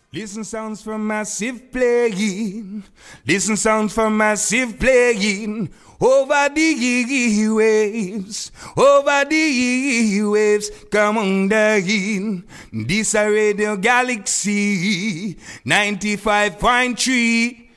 Listen sounds from massive playing. Listen sounds from massive playing. Over the waves. Over the waves. Come on down. This a Radio Galaxy 95.3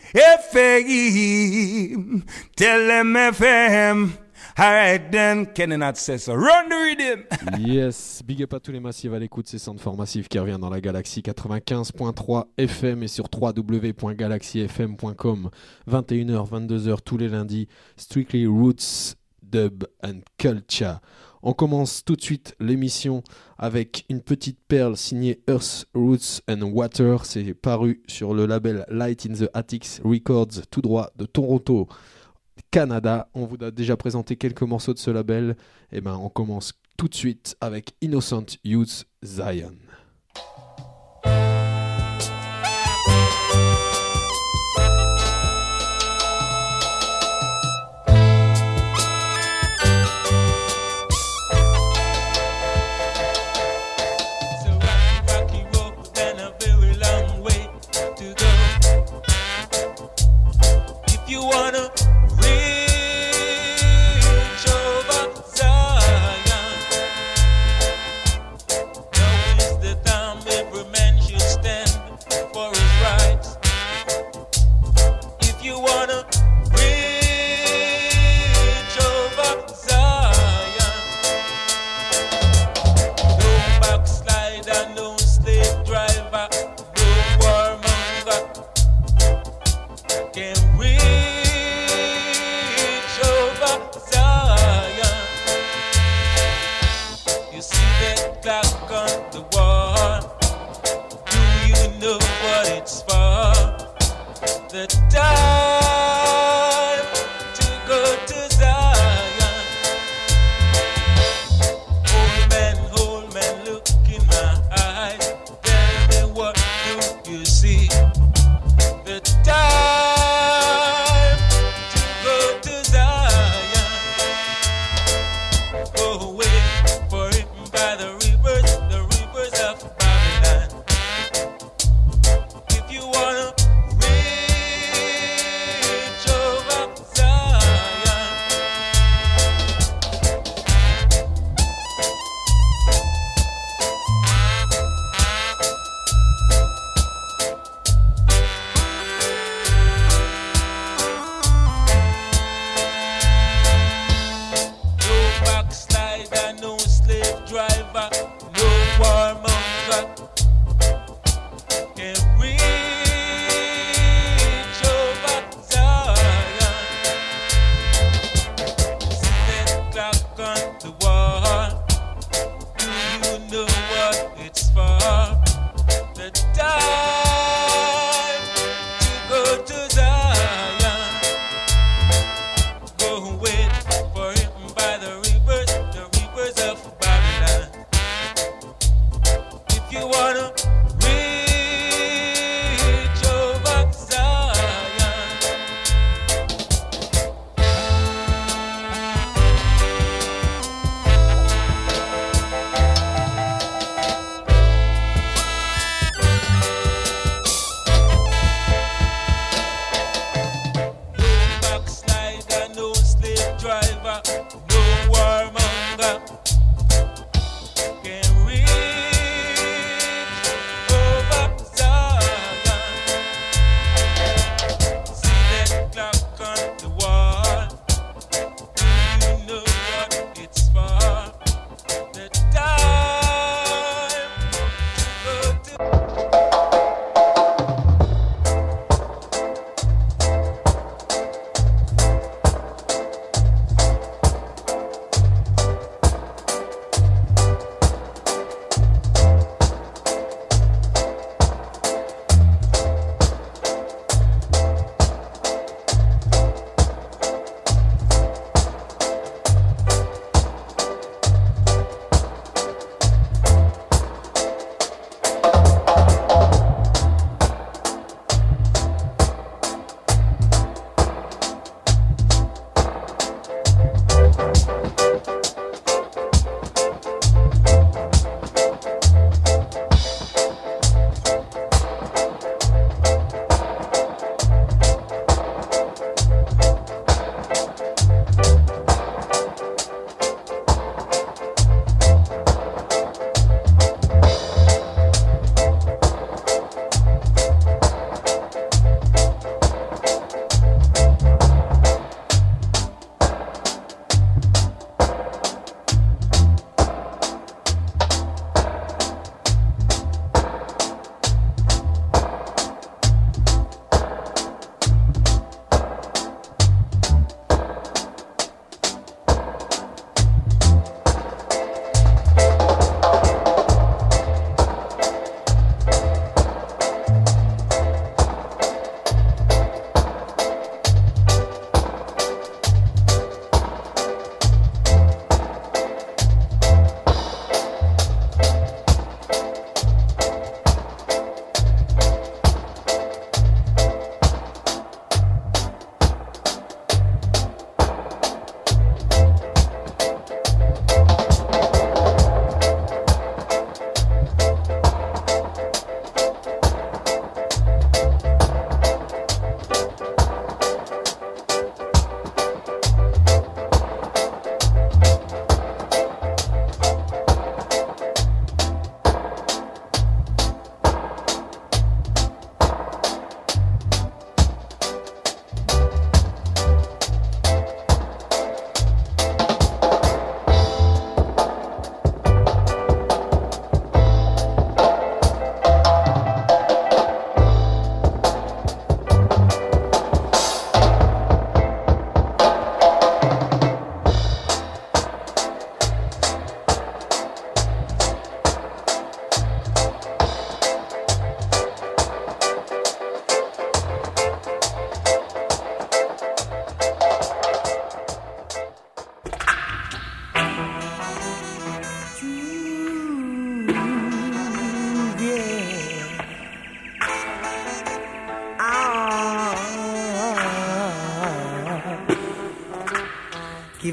FM. Tell them FM. Alright then, Kenny Nat says so. Run the rhythm. Yes, big up à tous les massifs à l'écoute, c'est Soundform Massif qui revient dans la Galaxie 95.3 FM et sur www.galaxyfm.com. 21h, 22h tous les lundis, Strictly Roots, Dub and Culture. On commence tout de suite l'émission avec une petite perle signée Earth, Roots and Water. C'est paru sur le label Light in the Attics Records, tout droit de Toronto, Canada. On vous a déjà présenté quelques morceaux de ce label. Et ben on commence tout de suite avec Innocent Youth Zion.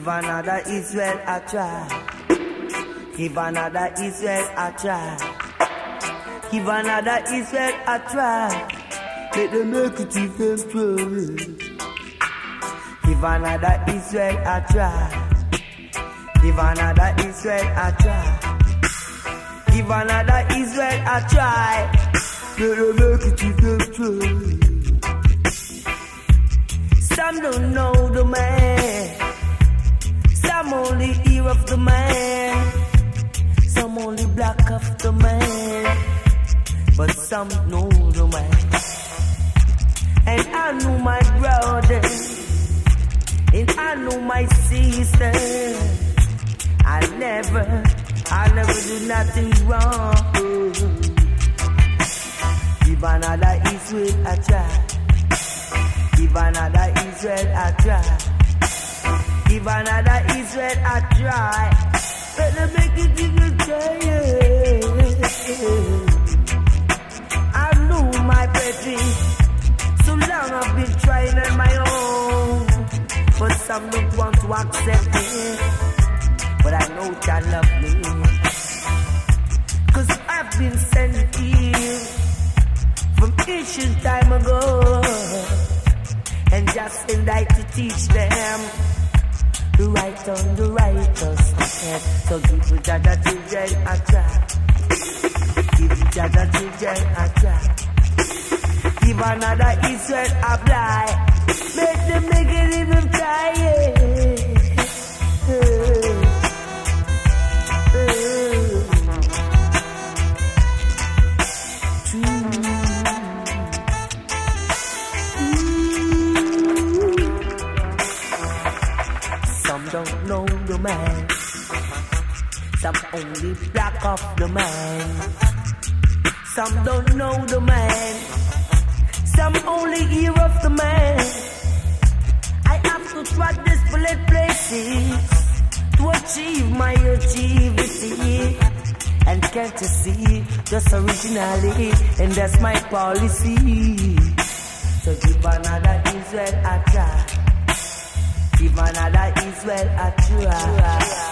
Give another Israel a try. Give another Israel a try. Give another Israel a try. Let them make it eventually. Give another Israel a try. Give another Israel a try. Give another Israel a try. Let them make it eventually. Some don't know the man. Some only hear of the man. Some only black of the man. But some know the man. And I know my brother. And I know my sister. I'll never do nothing wrong. Give another Israel a try. Give another Israel a try. Give another Israel a try. Let them make it even try. I know my baby. So long I've been trying on my own. But some don't want to accept me. But I know God love me. Cause I've been sent here from ancient time ago. And just send I to teach them the right on the righteousness. So give it Jah children a try. Give it Jah children a try. Give another Israel a fly. Make them make it even try. Some don't know the man. Some only black off the man. Some don't know the man. Some only hear of the man. I have to try desperate places to achieve my achievement. And can't you see, just originally, and that's my policy. So give another Israel a try. Give another Israel a try.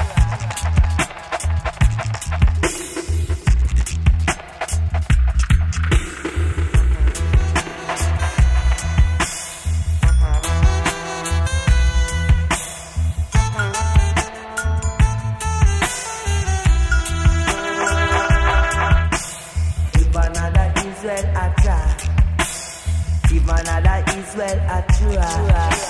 Give another Israel a try.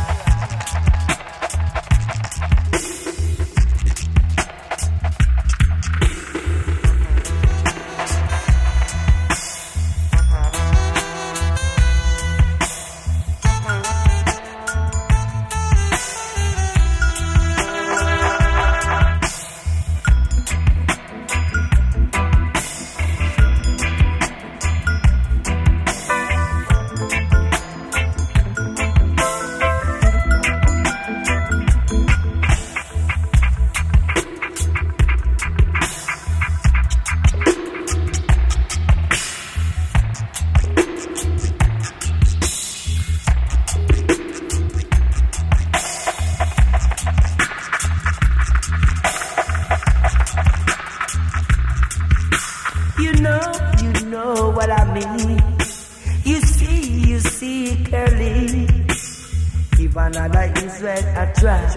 You know what I mean. You see clearly. Give another Israel a try.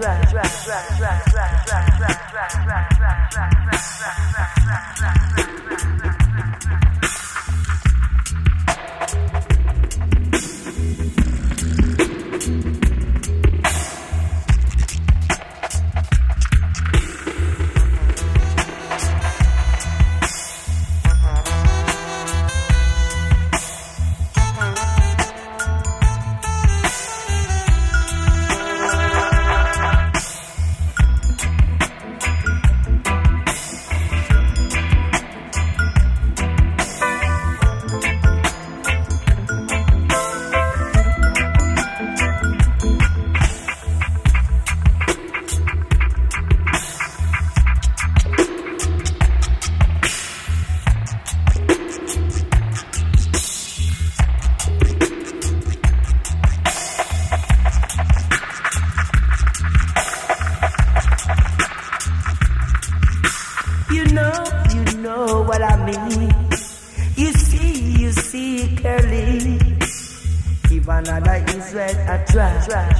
You know what I mean. You see, Curly. Give another Israel a try.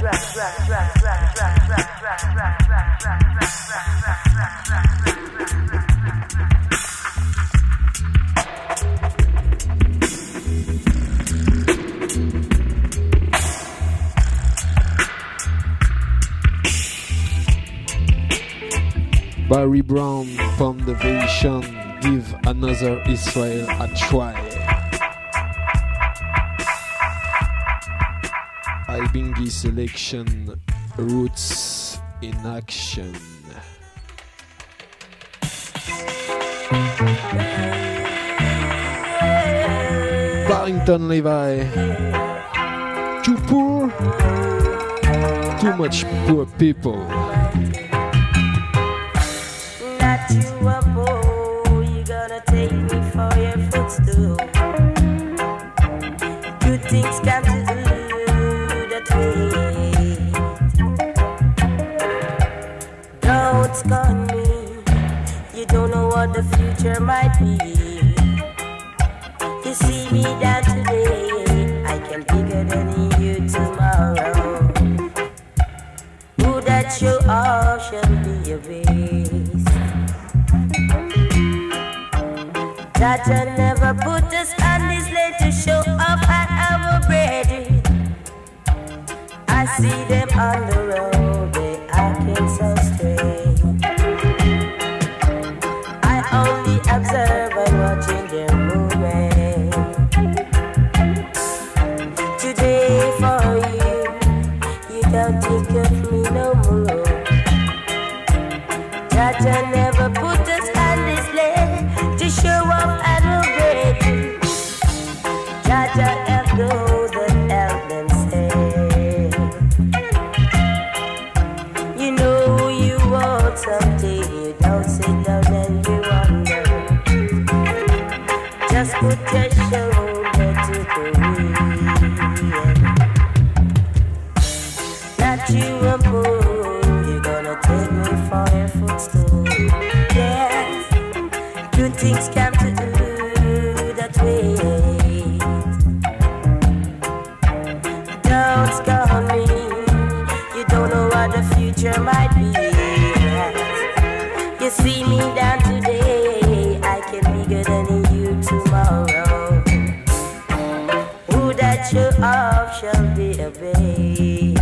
Barry Brown, Foundation, give another Israel a try. Ibingi selection, Roots in action. Barrington Levy, too poor, too much poor people. Not you a boy, you gonna take me for your footstool. Good things come to do that way. Don't scorn me, you don't know what the future might be. You see me down today, I can be bigger than you tomorrow. Who that show off shall be your base. That I never put us on this lane to show off at our bread. I see them on the road, they acting so strange. I only observe and watching their movement. Today for you don't think of me no more. That I never put us on this lane to show off and obey. That I have those that help themselves. You know you want something, you don't sit down and you wonder. Just put your shoulder to the wheel. Not you a fool, you're gonna take me for your footstool. Yes, good things come to do that way. Don't scorn me, you don't know what the future might be. You see me down today, I can be bigger than you tomorrow. Who that show off shall be obeyed.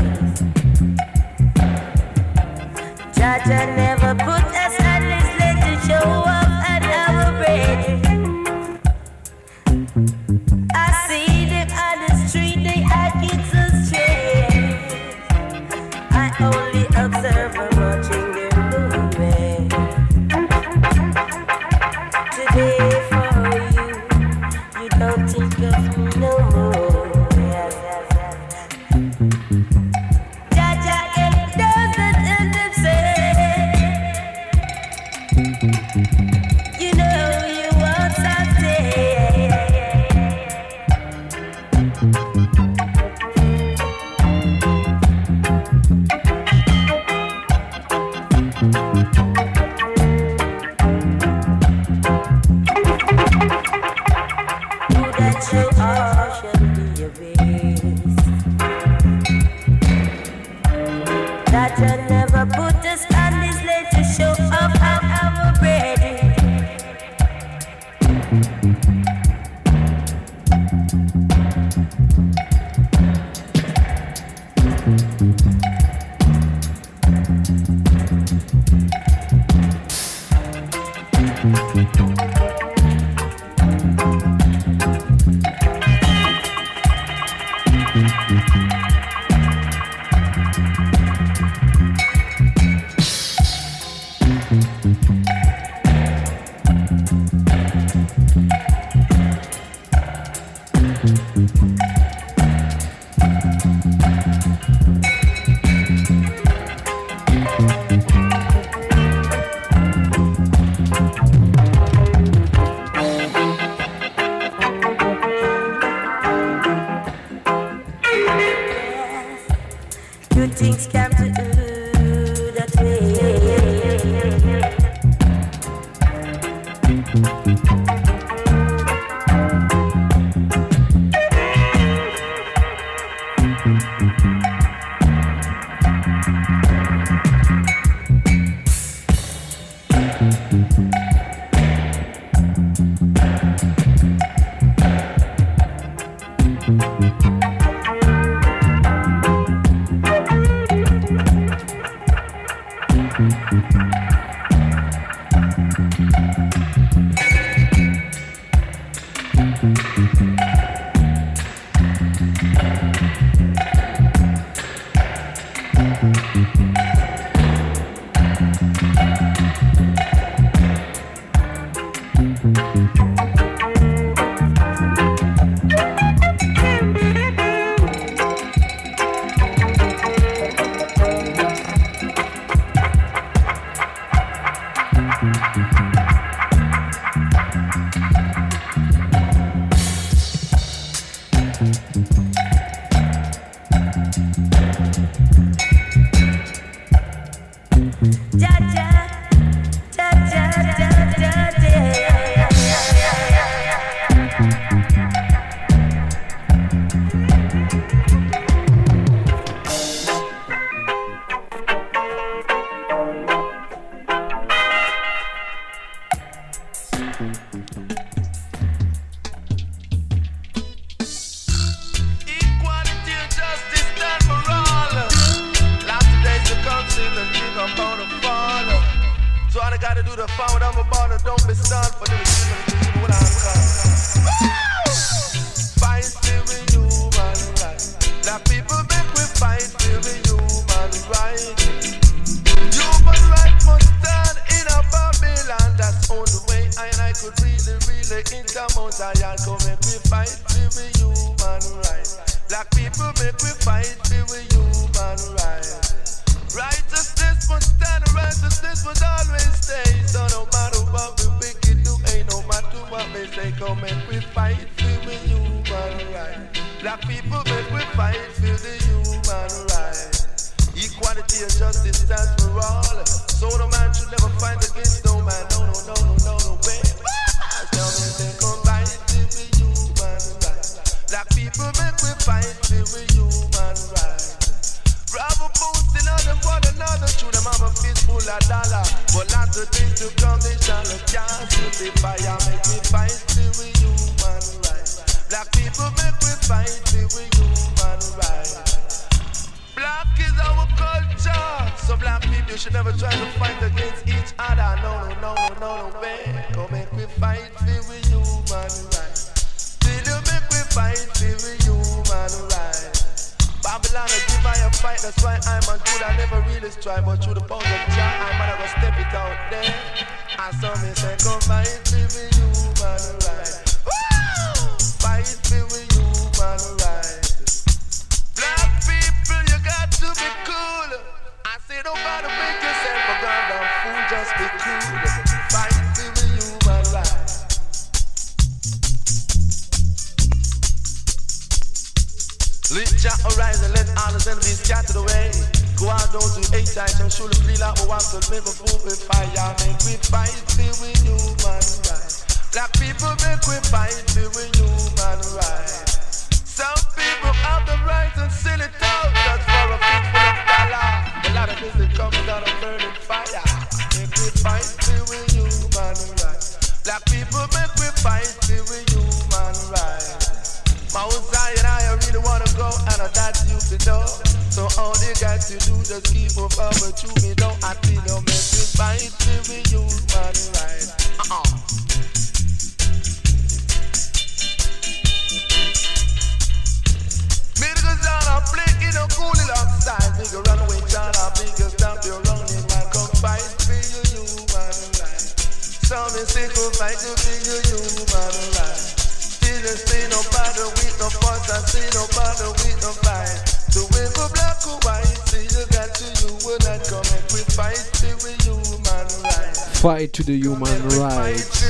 Jaja never put us on this list to show off at our bread. I see them on the street, they acting so strange. I only observe and watching their movement. Today for you don't think of me no more. Jaja it doesn't end them say. You know you want something. Who that you are shall be your base. That I never put us on this lane to show off how our bread. Fight to the human rights.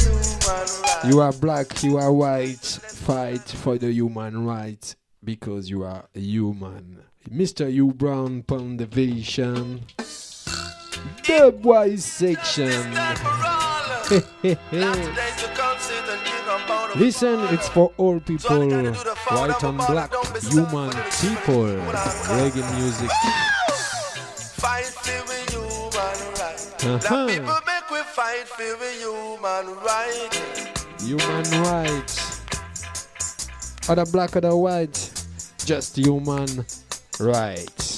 You are black, you are white. Fight for the human rights because you are a human. Mr. U Brown Pound Division. The boy section. Listen, it's for all people, white and black, human people, reggae music. Fight for human rights. Black people make we fight for human rights. Human rights. Other black, other white, just human rights.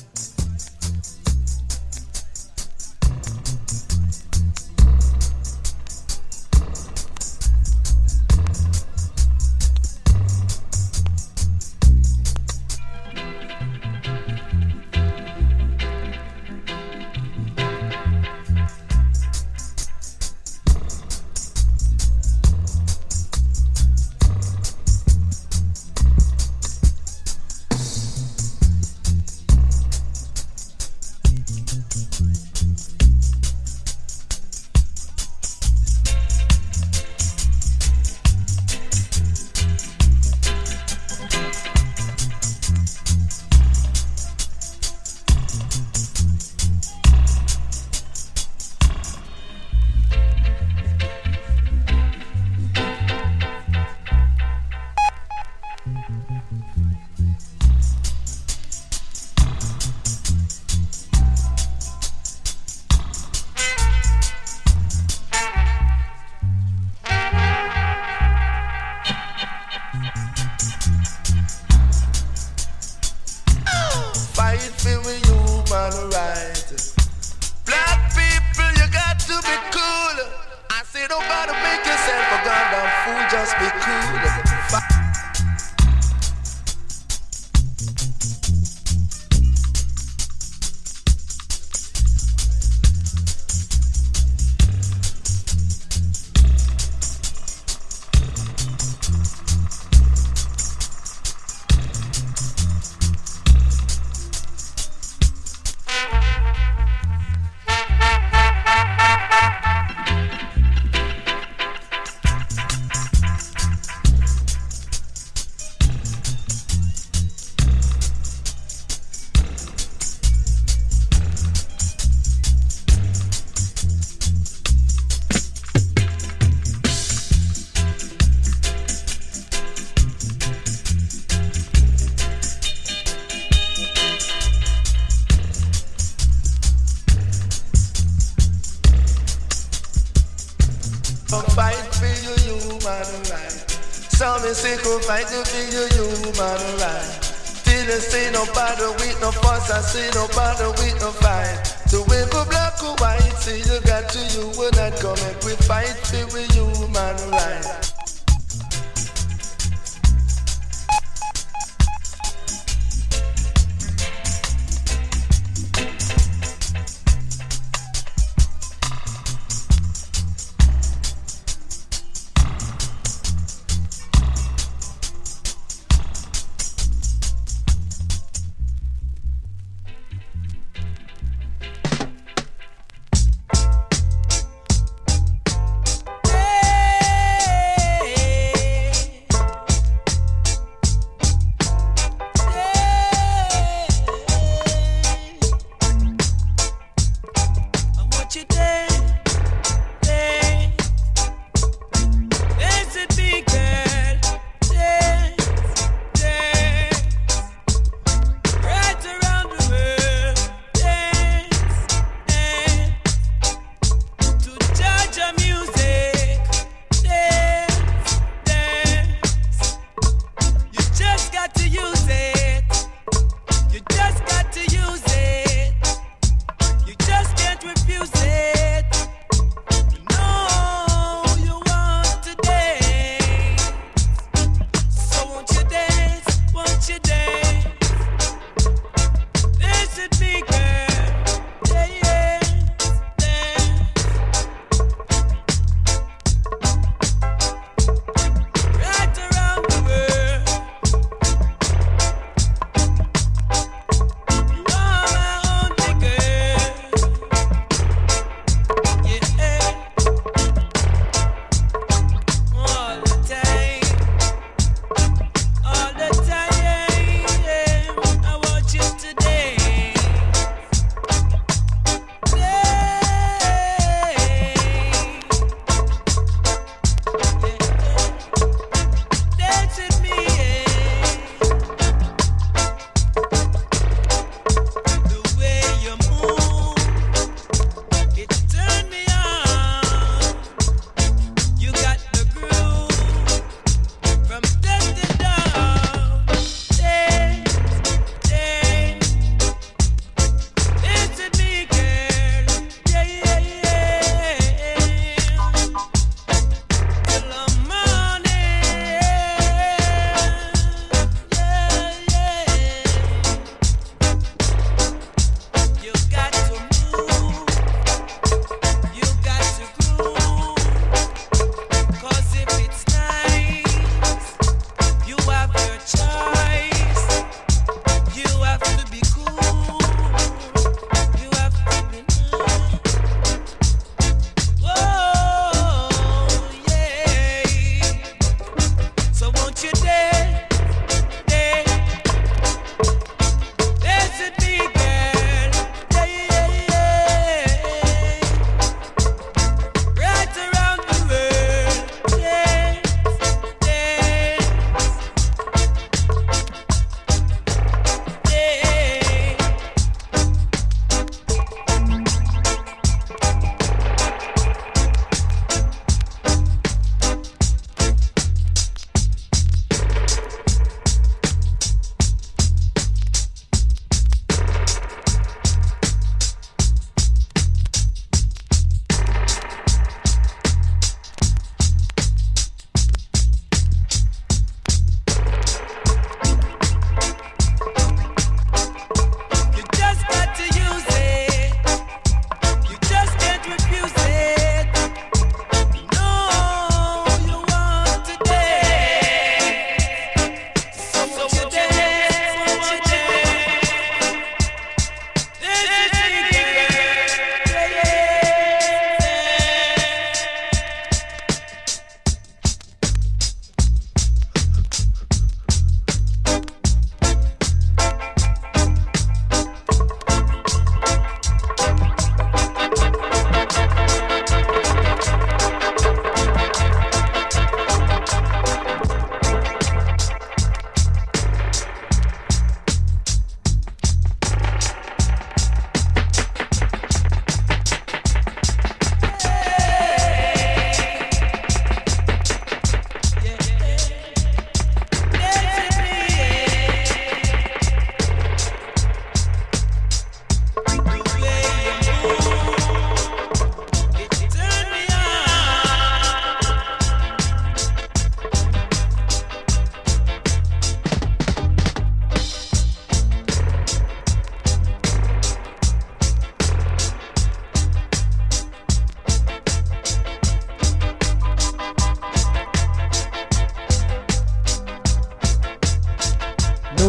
Fight to be your human right. Till you see no bother with no fuss, I see no bother with no fight. So when we black or white, see you got to you, we're not coming. We fight for human right.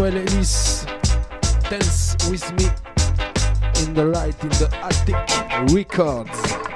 Noel Ellis, Dance With Me, In the Light, in the Attic Records.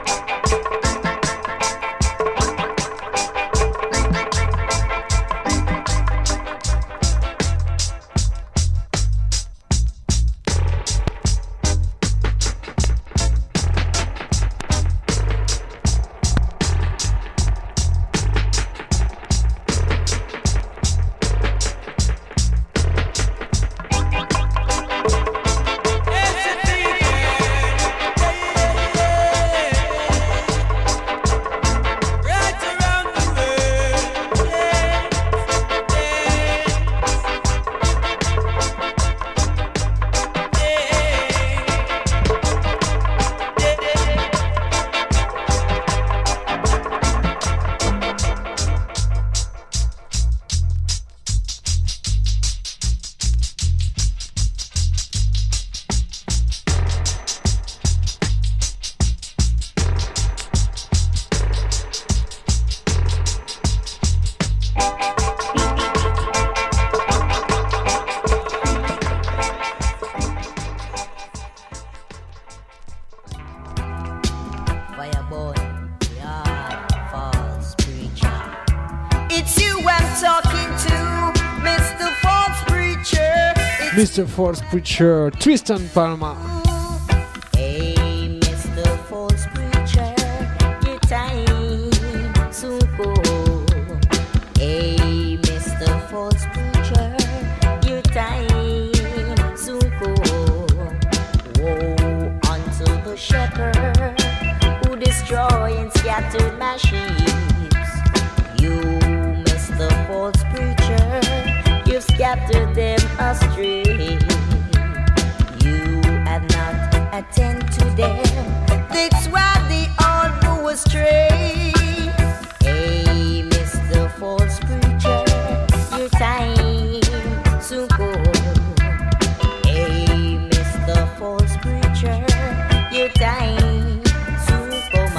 Mr. False Preacher, Tristan Palmer. Hey, Mr. False Preacher, your time soon go. Hey, Mr. False Preacher, your time soon go. Woe unto the shepherd who destroy and scatter my sheep. You, Mr. False Preacher, you've scattered them astray. You have not attended to them. That's why they all go astray. Hey, Mr. False Preacher, your time soon go. Hey, Mr. False Preacher, your time soon come,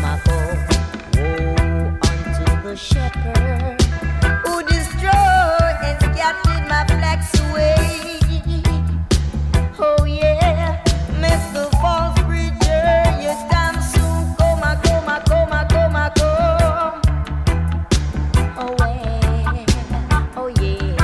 woe unto the shepherd who destroyed and scattered my flax away. Oh yeah, Mr. False Preacher, your time soon come. Oh yeah, oh yeah.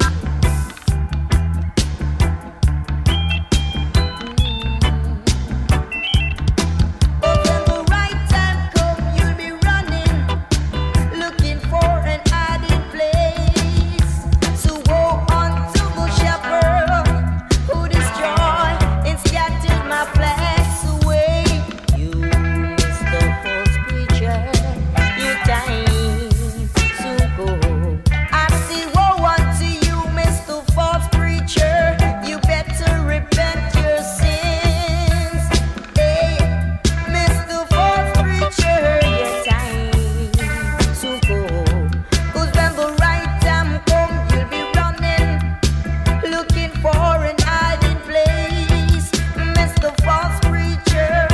But when the right time comes, you'll be running, looking for an hiding place. So woe unto the shepherd who destroyed and scattered my flax away. You, Mr. False Preacher, your time soon go. I say woe unto you, Mr. False Preacher, you better repent your sins. Hey, Mr. False Preacher, your time soon go. 'Cause when the right time comes, you'll be running, looking for an hiding place. Mr. False Preacher,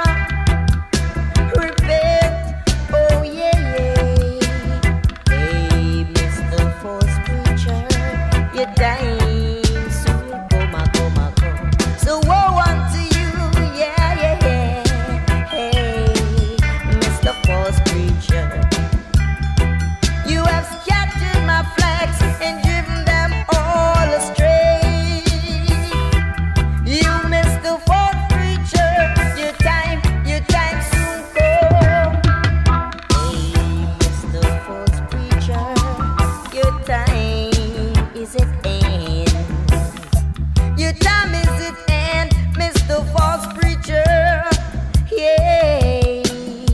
repent, oh yeah, yeah. Hey, Mr. False Preacher, your time soon come. So woe unto you, yeah, yeah, yeah. Hey, Mr. False Preacher, you have scattered my flax and driven them all astray. You, Mr. False Preacher, your time soon come. Hey, Mr. False Preacher, your time is at end. Your time is at end, Mr. False Preacher. Yeah,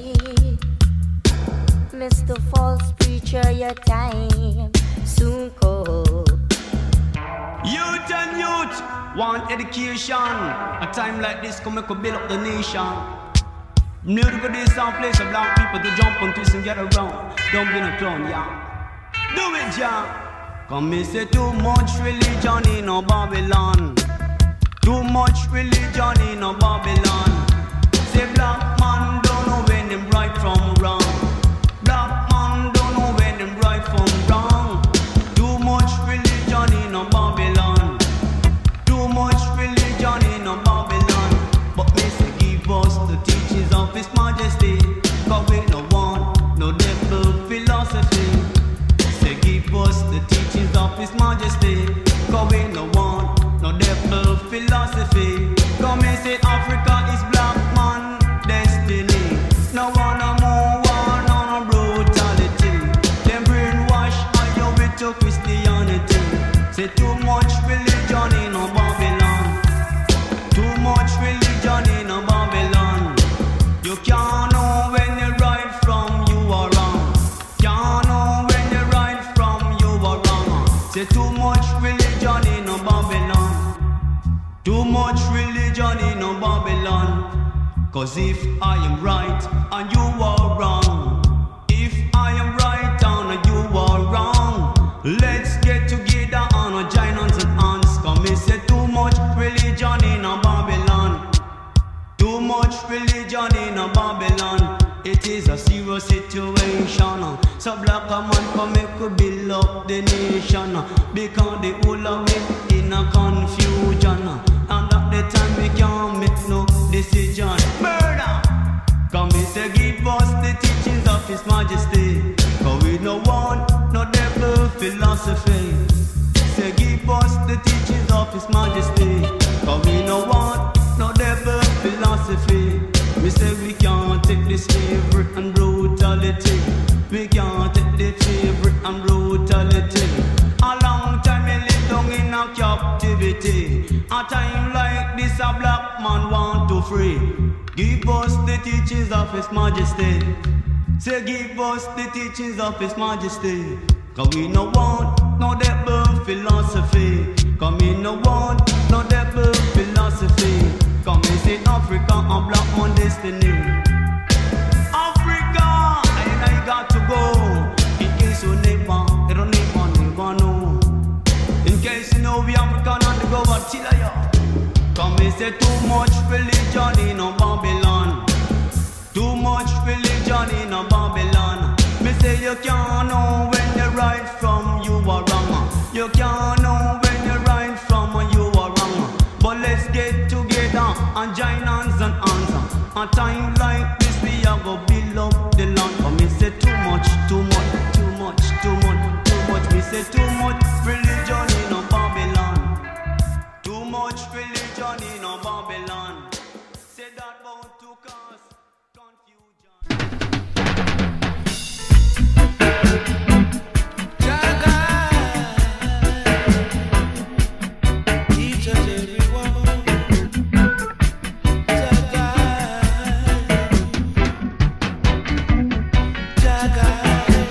Mr. False Preacher, your time soon come. Youth and youth want education. A time like this come make us build up the nation. New to this some place for black people to jump and twist and get around. Don't be no clown, yeah. Do it, yeah. Come me say too much religion in a Babylon. Too much religion in a Babylon. Say black man don't know when them right from wrong. Black man don't know when them right from wrong. Too much religion in a Babylon. His Majesty. Cause we no want no devil philosophy. Come and say Africa is black man destiny. No one no more war, no brutality. Them brainwash all you to Christianity. Say too much religion in a Babylon. Too much religion in a Babylon. You can't know when you're right from you are wrong. Can't know when you're right from you are wrong. Say too much religion in a Babylon. Too much religion in a Babylon. Cause if I am right and you are wrong, if I am right and you are wrong, let's get together and join hands and hands. Come and say too much religion in a Babylon. Too much religion in a Babylon. It is a serious situation. So black a man come make we build up the nation. Because the whole of it in a confusion. And at the time we can't make no decision. Murder! Come and say give us the teachings of His Majesty. Cause we no want no devil philosophy. Say give us the teachings of His Majesty. Cause we no want no devil philosophy. We say we can't take the slavery and brutality. We can't take the slavery and brutality. A long time we live down in a captivity. A time like this a black man want to free. Give us the teachings of His Majesty. Say give us the teachings of His Majesty. Cause we no want no devil philosophy. Cause we no want no devil philosophy. Come and say Africa and black man destiny. Africa, I got to go. In case you never know. In case you know we African and the go but till ya. Come and say too much religion in a Babylon. Too much religion in a Babylon. Me say you can't know when you're right from you are wrong. You can't know when you're right from you are wrong. But let's get together and join hands and hands. A time like this we are go build up the land. But me say too much, too much, too much, too much, too much. Me say too much religion in a Babylon. Too much religion in a Babylon. Say that bound to cause confusion. Jaga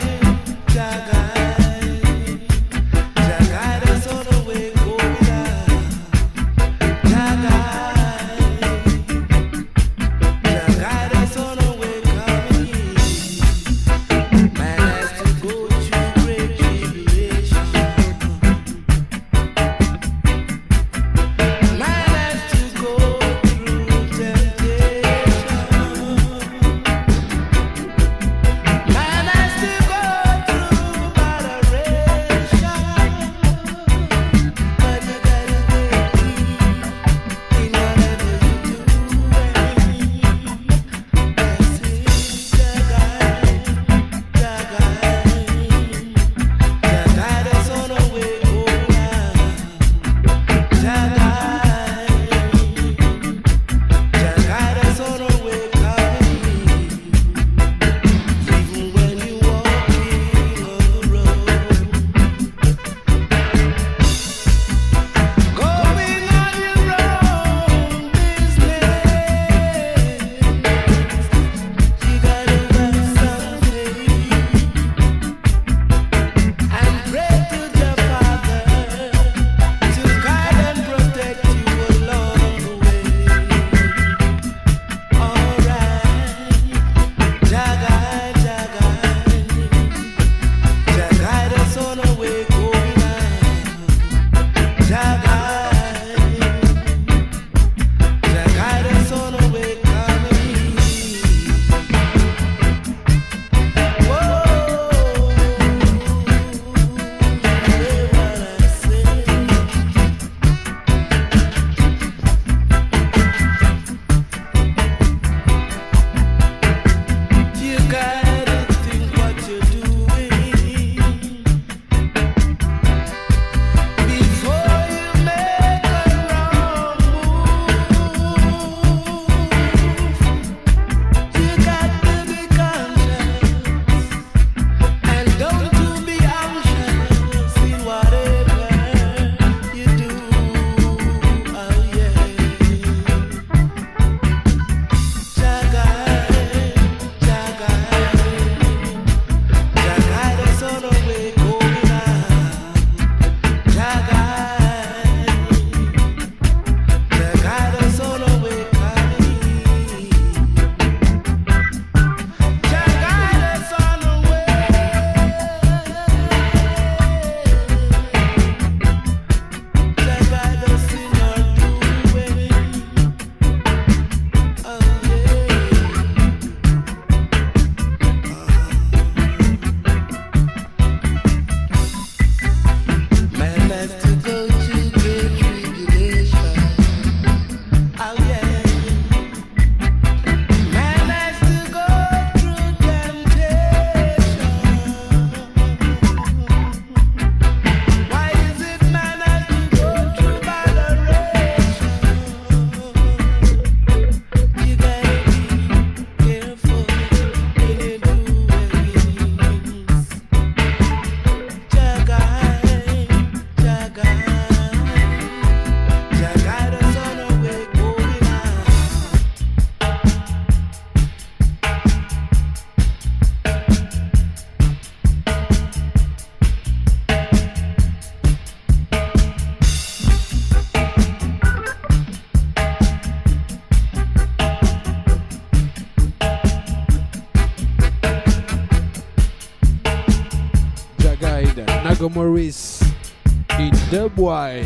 Nago Morris in Dubwise.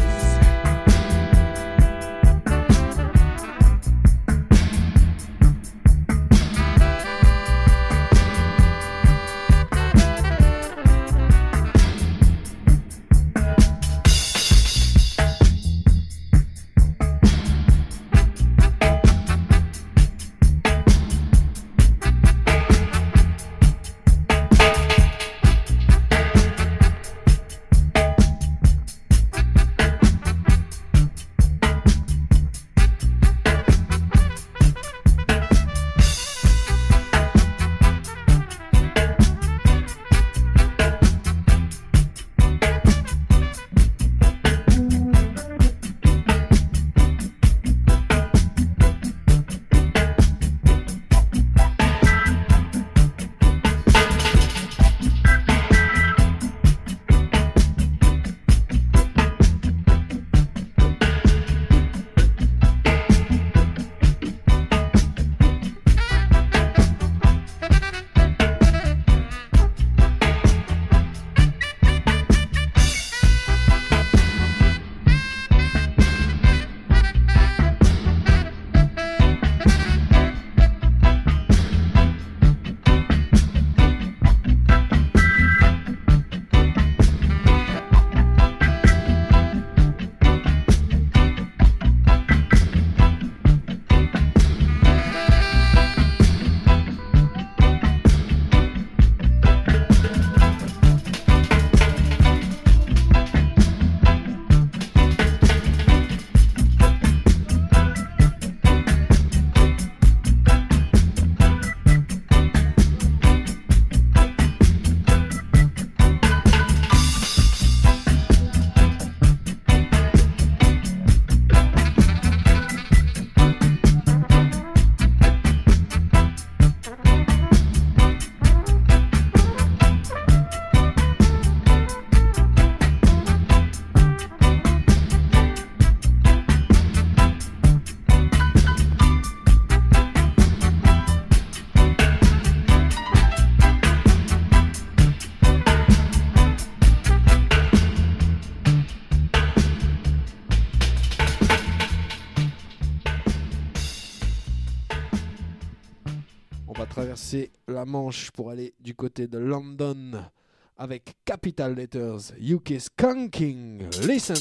Traverser la Manche pour aller du côté de London avec Capital Letters, UK Skunking. Listen,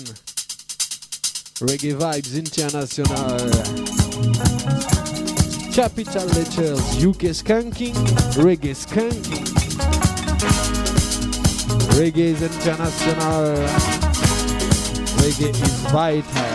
Reggae Vibes International. Capital Letters, UK Skunking, Reggae Skunking. Reggae is international. Reggae is vital.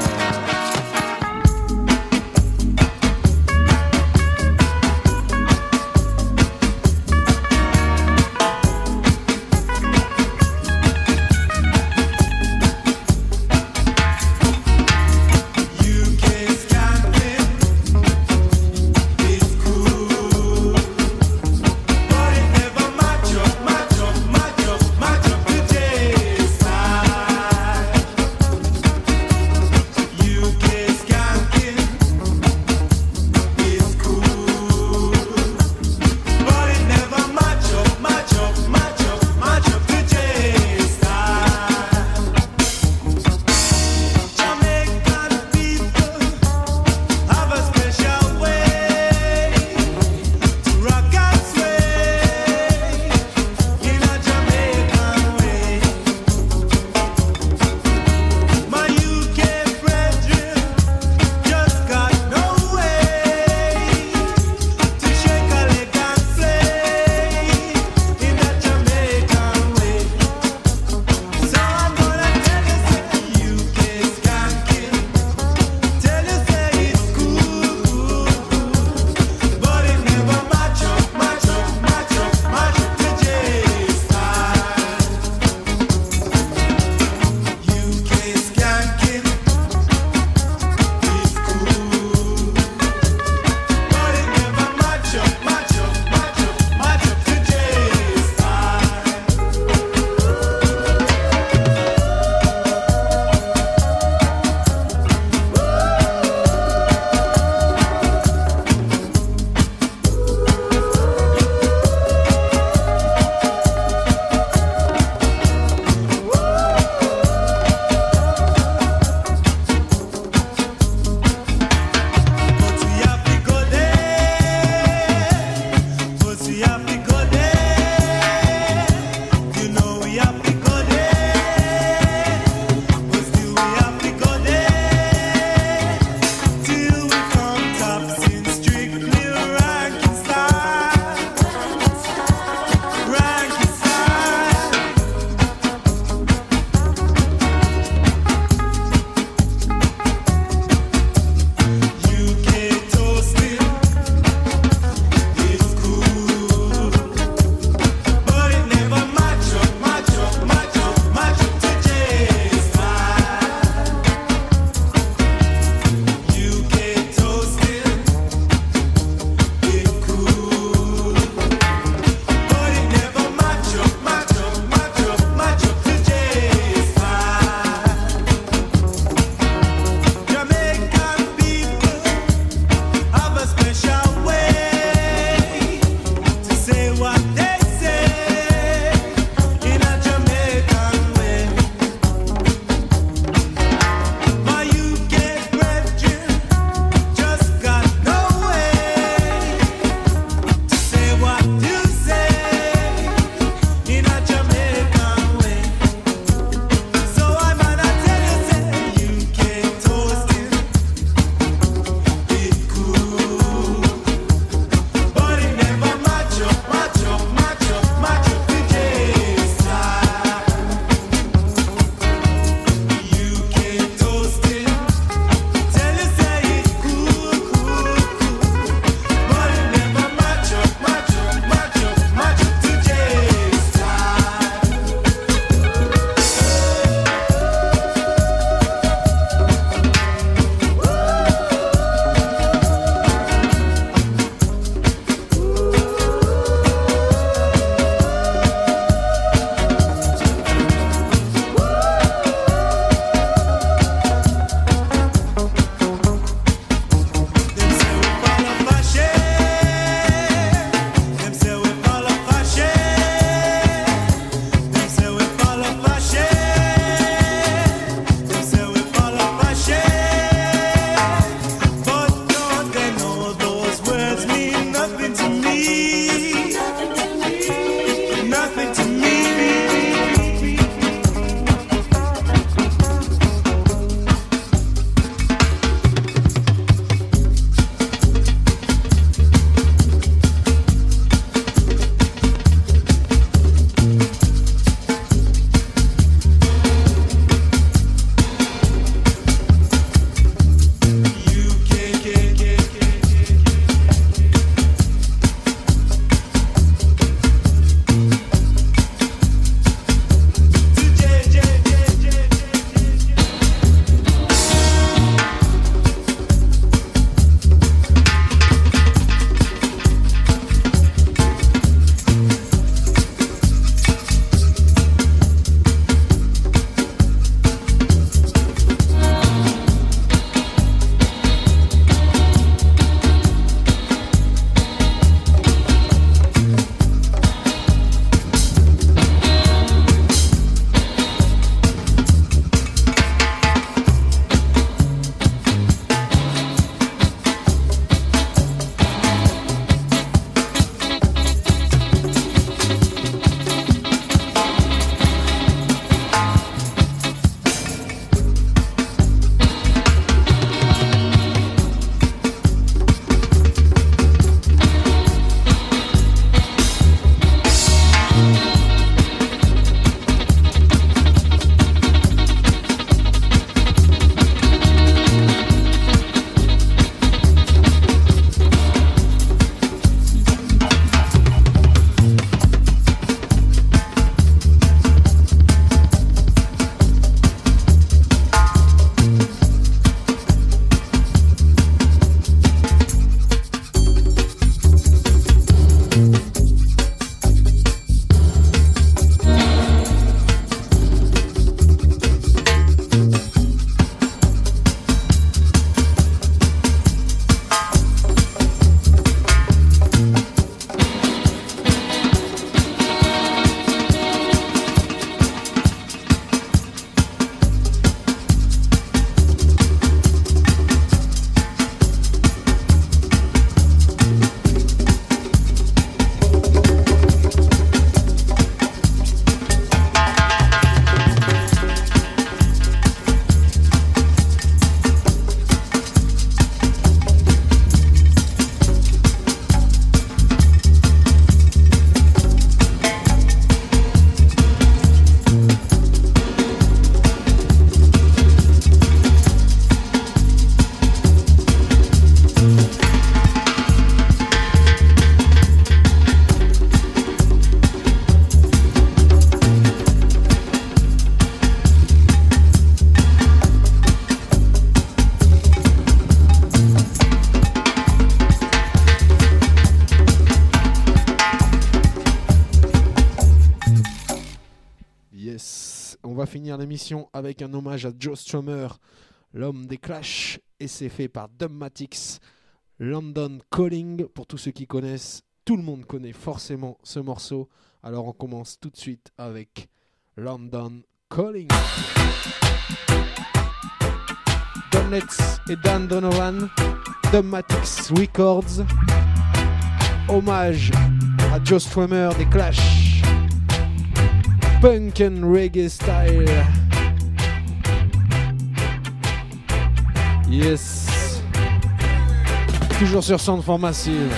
On va finir l'émission avec un hommage à Joe Strummer, l'homme des Clash, et c'est fait par Dubmatix, London Calling. Pour tous ceux qui connaissent, tout le monde connaît forcément ce morceau. Alors on commence tout de suite avec London Calling. Don Letts et Dan Donovan, Dubmatix Records. Hommage à Joe Strummer des Clash. Punk and reggae style. Yes. Toujours sur Soundform Massive.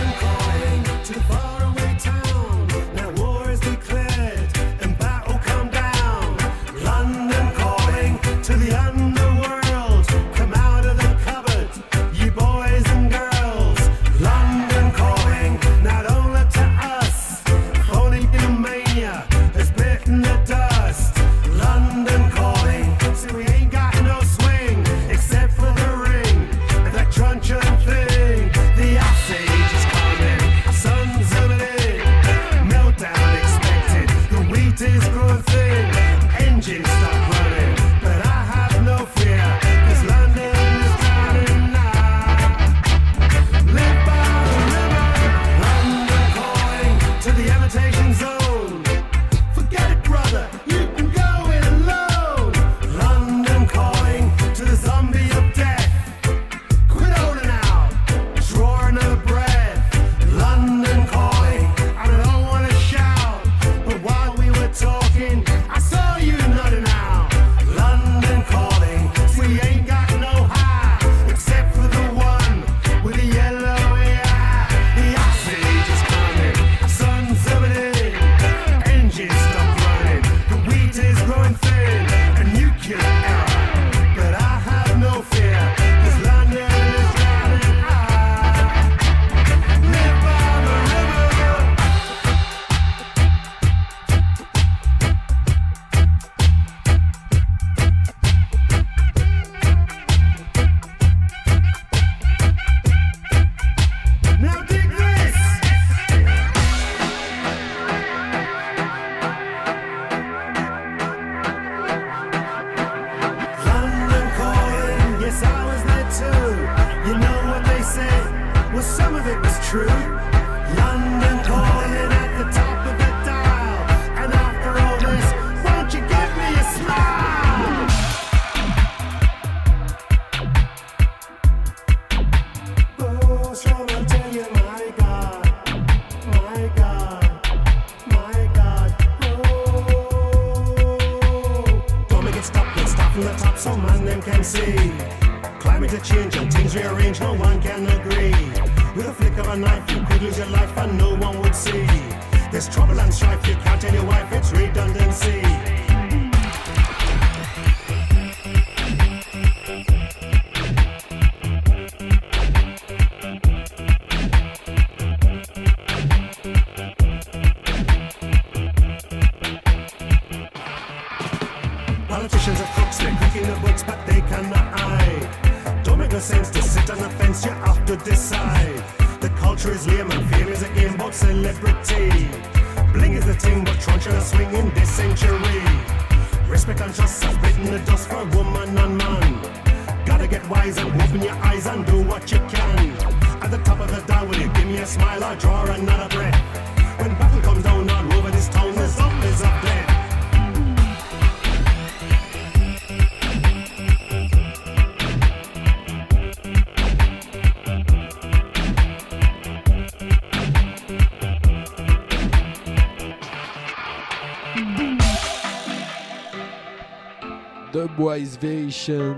Dubwise Variation.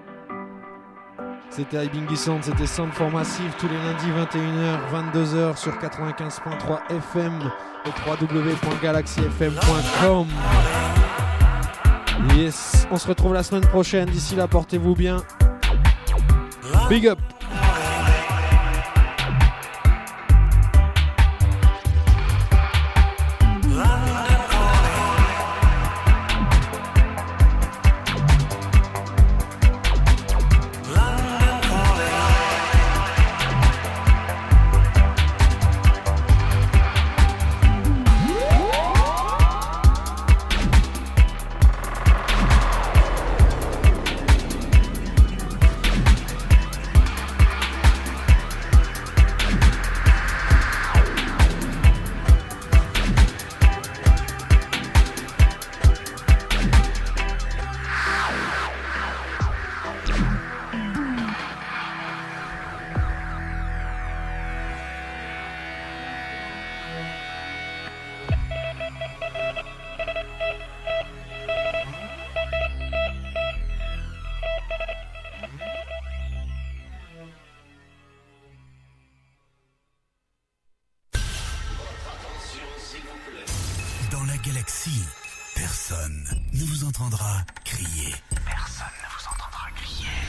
C'était Ibingi Sound, c'était Soundform Massive tous les lundis 21h, 22h sur 95.3 FM et www.galaxyfm.com. Yes, on se retrouve la semaine prochaine. D'ici là, portez-vous bien. Big up. galaxie, personne ne vous entendra crier. Personne ne vous entendra crier.